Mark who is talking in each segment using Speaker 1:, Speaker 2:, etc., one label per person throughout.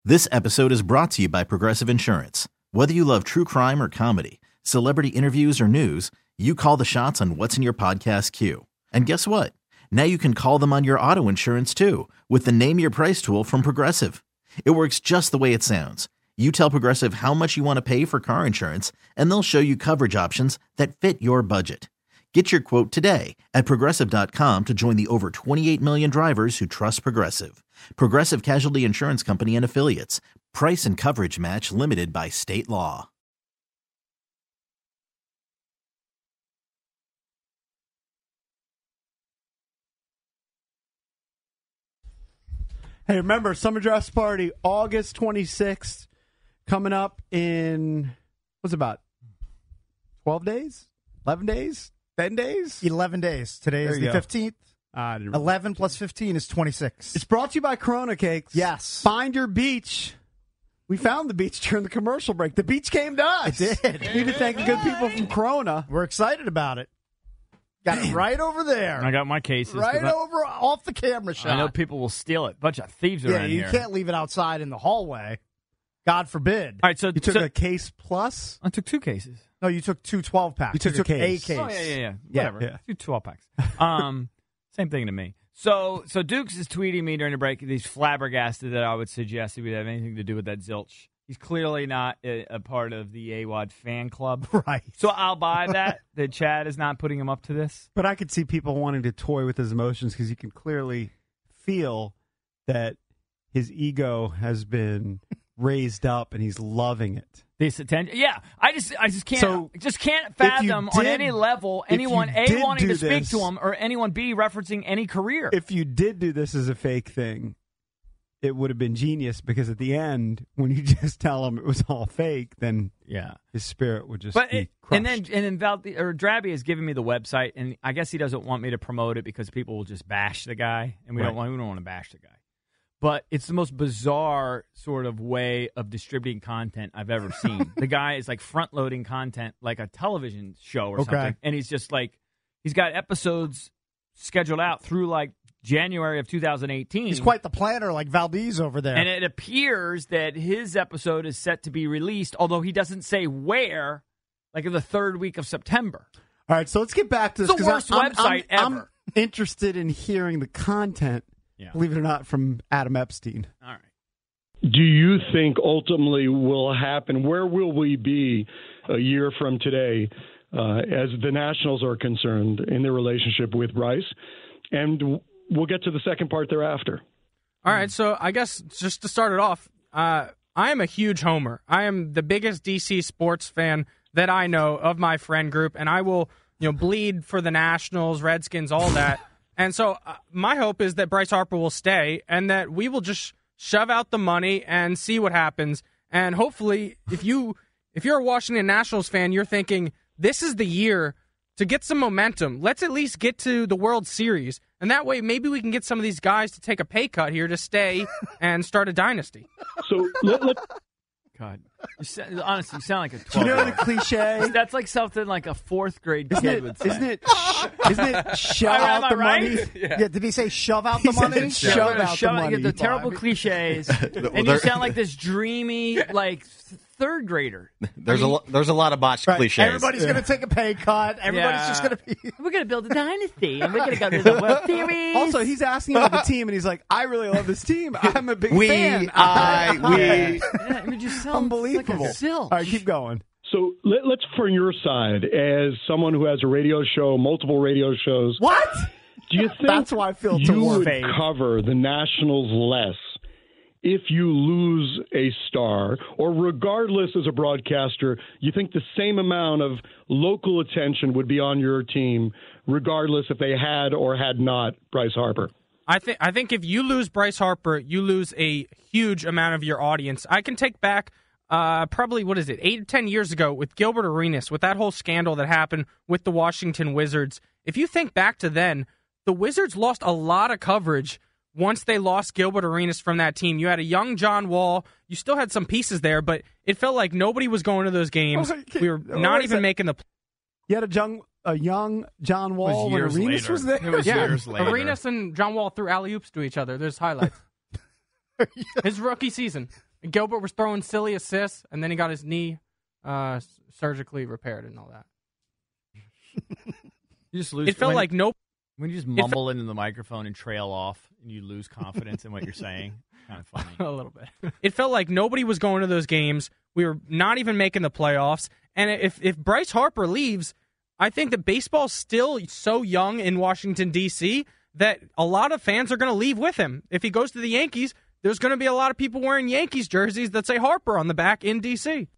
Speaker 1: This episode is brought to you by Progressive Insurance. Whether you love true crime or comedy, celebrity interviews or news, you call the shots on what's in your podcast queue. And guess what? Now you can call them on your auto insurance too with the Name Your Price tool from Progressive. It works just the way it sounds. You tell Progressive how much you want to pay for car insurance, and they'll show you coverage options that fit your budget. Get your quote today at Progressive.com to join the over 28 million drivers who trust Progressive. Progressive Casualty Insurance Company and Affiliates. Price and coverage match limited by state law.
Speaker 2: Hey, remember, Summer Dress Party, August 26th, coming up in, what's it about, 12 days? 11 days? 10 days?
Speaker 3: 11 days. Today is the 15th. 11 plus 15 is 26.
Speaker 2: It's brought to you by Corona Cakes.
Speaker 3: Yes.
Speaker 2: Find your beach. We found the beach during the commercial break. The beach came to us.
Speaker 3: It did.
Speaker 2: We need to thank the good people from Corona.
Speaker 3: We're excited about it. Got it right over there.
Speaker 4: I got my cases.
Speaker 3: Right over off the camera shot.
Speaker 4: I know people will steal it. Bunch of thieves
Speaker 3: Yeah,
Speaker 4: around
Speaker 3: you
Speaker 4: here.
Speaker 3: can't leave it outside in the hallway. God forbid.
Speaker 4: All right, so
Speaker 2: You took a case plus?
Speaker 4: I took 2 cases.
Speaker 3: No, you took 2 12-packs.
Speaker 2: You took a case.
Speaker 3: a case.
Speaker 4: Oh yeah. Whatever.
Speaker 2: Yeah.
Speaker 4: 2 12-packs. Same thing to me. So Dukes is tweeting me during the break. He's flabbergasted that I would suggest he would have anything to do with that zilch. He's clearly not a part of the AWOD fan club.
Speaker 3: Right.
Speaker 4: So I'll buy that Chad is not putting him up to this.
Speaker 2: But I could see people wanting to toy with his emotions because you can clearly feel that his ego has been raised up and he's loving it.
Speaker 4: This attention, yeah. I just can't.
Speaker 2: So,
Speaker 4: just can't fathom on any level anyone
Speaker 2: if you
Speaker 4: A, wanting
Speaker 2: did
Speaker 4: to speak
Speaker 2: this-
Speaker 4: to him, or anyone B, referencing any career.
Speaker 2: If you did do this as a fake thing, it would have been genius because at the end, when you just tell him it was all fake, then his spirit would just be crushed.
Speaker 4: and then Drabby has given me the website, and I guess he doesn't want me to promote it because people will just bash the guy, and we don't want to bash the guy. But it's the most bizarre sort of way of distributing content I've ever seen. The guy is like front-loading content like a television show or something. And he's just like, he's got episodes scheduled out through like January of 2018.
Speaker 3: He's quite the planner, like Valdez over there.
Speaker 4: And it appears that his episode is set to be released, although he doesn't say where, like in the 3rd week of September.
Speaker 2: All right, so let's get back to this.
Speaker 4: It's the worst website ever.
Speaker 2: I'm interested in hearing the content, believe it or not, from Adam Epstein.
Speaker 4: All right.
Speaker 5: Do you think ultimately will happen? Where will we be a year from today as the Nationals are concerned in their relationship with Bryce? And we'll get to the second part thereafter.
Speaker 6: All right, so I guess just to start it off, I am a huge homer. I am the biggest DC sports fan that I know of my friend group, and I will bleed for the Nationals, Redskins, all that. And so my hope is that Bryce Harper will stay and that we will just shove out the money and see what happens. And hopefully, if you're a Washington Nationals fan, you're thinking, this is the year to get some momentum. Let's at least get to the World Series. And that way, maybe we can get some of these guys to take a pay cut here to stay and start a dynasty.
Speaker 5: So
Speaker 4: God, honestly, you sound like a 12-year-old.
Speaker 2: Do you know the cliche?
Speaker 4: That's like something like a 4th grade kid would say.
Speaker 2: Isn't it shove
Speaker 4: Am
Speaker 2: out
Speaker 4: I
Speaker 2: the
Speaker 4: right?
Speaker 2: money?
Speaker 3: Yeah, did he say shove out the
Speaker 2: He said
Speaker 3: money?
Speaker 2: shove out the money.
Speaker 4: The terrible cliches, and you sound like this dreamy, like 3rd grader.
Speaker 7: There's a lot of botched cliches.
Speaker 3: Everybody's going to take a pay cut. Everybody's just going to be.
Speaker 4: We're going to build a dynasty, and we're going to go to the World Series.
Speaker 2: Also, he's asking about the team, and he's like, I really love this team. I'm a big fan.
Speaker 4: Yeah, it just sounds
Speaker 2: Unbelievable.
Speaker 4: like a silch.
Speaker 2: All right, keep going.
Speaker 5: So let's, from your side, as someone who has a radio show, multiple radio shows.
Speaker 2: What?
Speaker 5: Do you think
Speaker 2: That's why I feel
Speaker 5: you
Speaker 2: towards
Speaker 5: would
Speaker 2: fade.
Speaker 5: cover the Nationals less if you lose a star, or regardless as a broadcaster, you think the same amount of local attention would be on your team, regardless if they had or had not Bryce Harper?
Speaker 6: I think if you lose Bryce Harper, you lose a huge amount of your audience. I can take back probably, 8 or 10 years ago with Gilbert Arenas, with that whole scandal that happened with the Washington Wizards. If you think back to then, the Wizards lost a lot of coverage once they lost Gilbert Arenas from that team. You had a young John Wall. You still had some pieces there, but it felt like nobody was going to those games. We were not even making the...
Speaker 2: You had a young John Wall when Arenas was there?
Speaker 4: It was years later.
Speaker 6: Arenas and John Wall threw alley-oops to each other. There's highlights. His rookie season. Gilbert was throwing silly assists, and then he got his knee surgically repaired and all that.
Speaker 4: You just lose.
Speaker 6: It felt like no.
Speaker 4: When you just mumble into the microphone and trail off, and you lose confidence in what you're saying. Kind of funny.
Speaker 6: A little bit. It felt like nobody was going to those games. We were not even making the playoffs. And if Bryce Harper leaves, I think that baseball's still so young in Washington, D.C., that a lot of fans are going to leave with him. If he goes to the Yankees, there's going to be a lot of people wearing Yankees jerseys that say Harper on the back in D.C.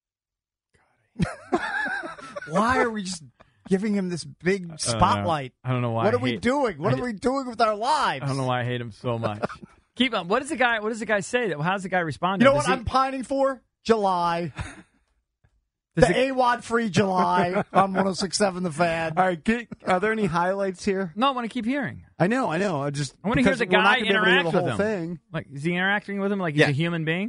Speaker 3: Why are we just giving him this big spotlight?
Speaker 4: I don't know why.
Speaker 3: What are we doing? What are we doing with our lives?
Speaker 4: I don't know why I hate him so much. Keep on. What does the guy say? How's the guy respond?
Speaker 3: You know what I'm pining for? July. The AWOD-free July on 106.7 The Fan.
Speaker 2: All right, are there any highlights here?
Speaker 4: No, I want to keep hearing.
Speaker 2: I know. I want
Speaker 4: to hear the guy interact with him.
Speaker 2: Thing.
Speaker 4: Like, is he interacting with him like he's a human being?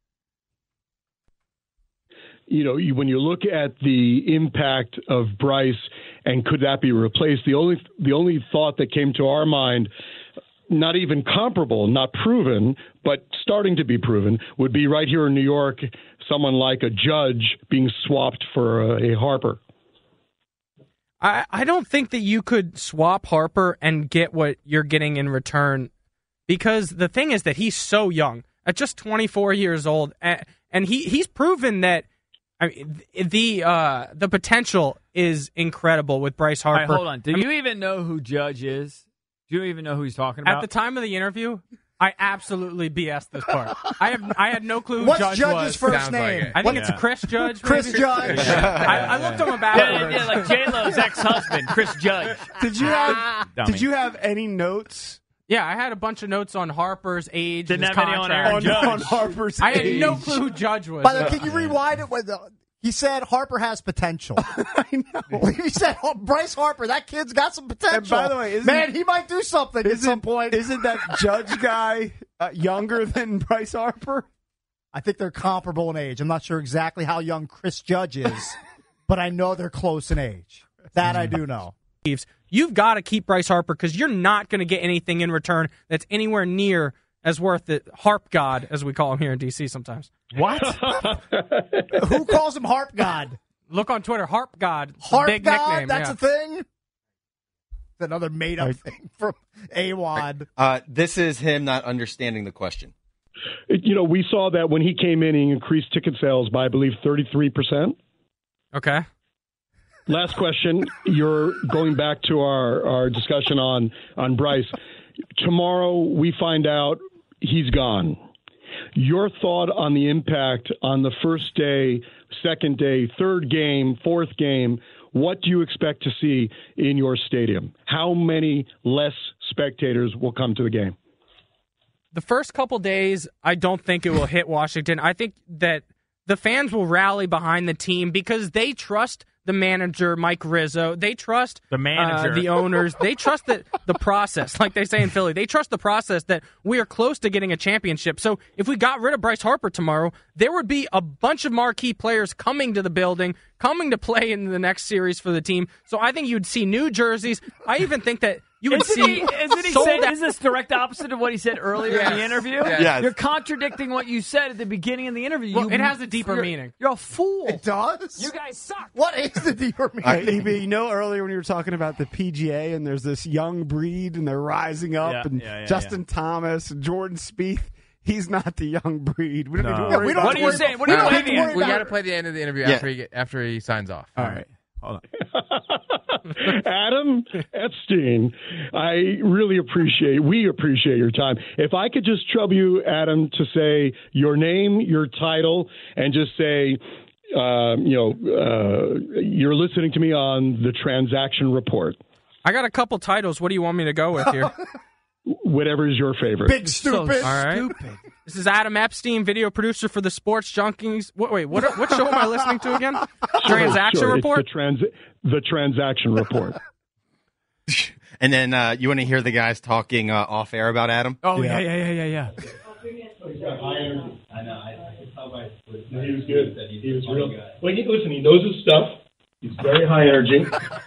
Speaker 5: You know, when you look at the impact of Bryce and could that be replaced, the only thought that came to our mind, not even comparable, not proven, but starting to be proven, would be right here in New York, someone like a Judge being swapped for a Harper.
Speaker 6: I don't think that you could swap Harper and get what you're getting in return, because the thing is that he's so young, at just 24 years old, and he's proven that. I mean, the potential is incredible with Bryce Harper.
Speaker 4: All right, hold on. Do you even know who Judge is? Do you even know who he's talking about?
Speaker 6: At the time of the interview, I absolutely BS'd this part. I had no clue who
Speaker 3: What's
Speaker 6: Judge
Speaker 3: Judge's
Speaker 6: was.
Speaker 3: first name?
Speaker 6: I think it's Chris Judge.
Speaker 3: Chris
Speaker 6: maybe?
Speaker 3: Judge.
Speaker 6: I looked him up afterwards.
Speaker 4: Yeah, like J-Lo's ex-husband, Chris Judge.
Speaker 2: Did you have any notes?
Speaker 6: Yeah, I had a bunch of notes on Harper's age.
Speaker 4: Didn't
Speaker 6: his
Speaker 4: have any on Aaron
Speaker 6: contract.
Speaker 4: Judge.
Speaker 2: On Harper's
Speaker 6: I had
Speaker 2: age.
Speaker 6: no clue who Judge was.
Speaker 3: By the way, can you rewind it? He said Harper has potential.
Speaker 2: I know.
Speaker 3: He said Bryce Harper, that kid's got some potential.
Speaker 2: And by the way,
Speaker 3: man, he might do something at some point.
Speaker 2: Isn't that Judge guy younger than Bryce Harper?
Speaker 3: I think they're comparable in age. I'm not sure exactly how young Chris Judge is, but I know they're close in age. That I do know.
Speaker 6: You've got to keep Bryce Harper because you're not going to get anything in return that's anywhere near as worth it. Harp God, as we call him here in D.C. sometimes.
Speaker 2: What?
Speaker 3: Who calls him Harp God?
Speaker 6: Look on Twitter, Harp God.
Speaker 3: Harp
Speaker 6: big
Speaker 3: God?
Speaker 6: nickname.
Speaker 3: That's
Speaker 6: yeah.
Speaker 3: a thing? It's another made-up thing from AWOD.
Speaker 7: This is him not understanding the question.
Speaker 5: You know, we saw that when he came in, he increased ticket sales by, I believe, 33%.
Speaker 6: Okay.
Speaker 5: Last question. You're going back to our discussion on Bryce. Tomorrow we find out he's gone. Your thought on the impact on the first day, second day, third game, fourth game. What do you expect to see in your stadium? How many less spectators will come to the game?
Speaker 6: The first couple days, I don't think it will hit Washington. I think that the fans will rally behind the team because they trust the manager, Mike Rizzo. They trust
Speaker 4: the manager,
Speaker 6: the owners. They trust the process, like they say in Philly. They trust the process that we are close to getting a championship. So if we got rid of Bryce Harper tomorrow, there would be a bunch of marquee players coming to the building, coming to play in the next series for the team. So I think you'd see new jerseys. I even think that you would see.
Speaker 4: Is this direct opposite of what he said earlier in the interview?
Speaker 7: Yes.
Speaker 4: You're contradicting what you said at the beginning of the interview.
Speaker 6: Well, it has a deeper meaning.
Speaker 4: You're a fool.
Speaker 3: It does?
Speaker 4: You guys suck.
Speaker 3: What is the deeper meaning?
Speaker 2: You know, earlier when you were talking about the PGA and there's this young breed and they're rising up Justin Thomas and Jordan Spieth. He's not the young breed. We don't need to worry about
Speaker 4: What are you saying? What are you believing in?
Speaker 8: We got to play the end of the interview after he signs off.
Speaker 2: All right. Hold on.
Speaker 5: Adam Epstein, we appreciate your time. If I could just trouble you, Adam, to say your name, your title, and just say, you're listening to me on the Transaction Report.
Speaker 6: I got a couple titles. What do you want me to go with here?
Speaker 5: Whatever is your favorite.
Speaker 3: Big stupid.
Speaker 6: All right.
Speaker 2: Stupid.
Speaker 6: This is Adam Epstein, video producer for the Sports Junkies. Wait, what show am I listening to again? Transaction Report?
Speaker 5: It's the Transaction Report.
Speaker 7: And then you want to hear the guys talking off air about Adam?
Speaker 4: Oh, yeah.
Speaker 5: I know. I could tell by he was good. He was real. Well, listen, he knows his stuff. He's very high energy.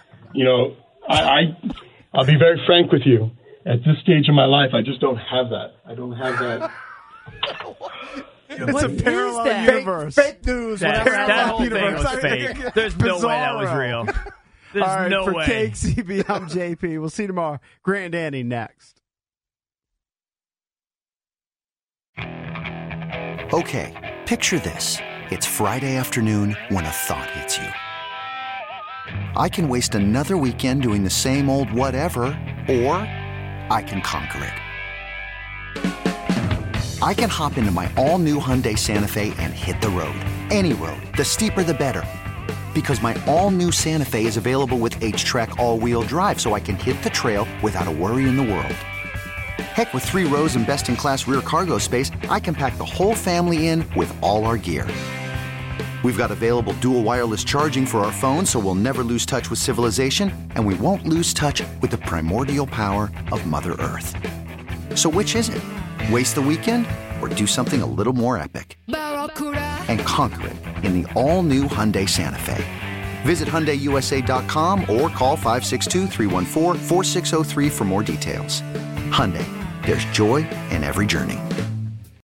Speaker 5: I'll be very frank with you. At this stage of my life, I just don't have that. I don't have that.
Speaker 2: It's a parallel universe.
Speaker 3: Fake news.
Speaker 4: That
Speaker 3: Whatever.
Speaker 4: whole thing was fake. There's no way that was real. There's
Speaker 2: All right,
Speaker 4: no
Speaker 2: for
Speaker 4: way.
Speaker 2: KCB, I'm JP. We'll see you tomorrow. Grant and Danny next.
Speaker 9: Okay, picture this. It's Friday afternoon when a thought hits you. I can waste another weekend doing the same old whatever, or I can conquer it. I can hop into my all-new Hyundai Santa Fe and hit the road. Any road. The steeper, the better. Because my all-new Santa Fe is available with H-Track all-wheel drive, so I can hit the trail without a worry in the world. Heck, with 3 rows and best-in-class rear cargo space, I can pack the whole family in with all our gear. We've got available dual wireless charging for our phones, so we'll never lose touch with civilization, and we won't lose touch with the primordial power of Mother Earth. So which is it? Waste the weekend or do something a little more epic? And conquer it in the all-new Hyundai Santa Fe. Visit HyundaiUSA.com or call 562-314-4603 for more details. Hyundai, there's joy in every journey.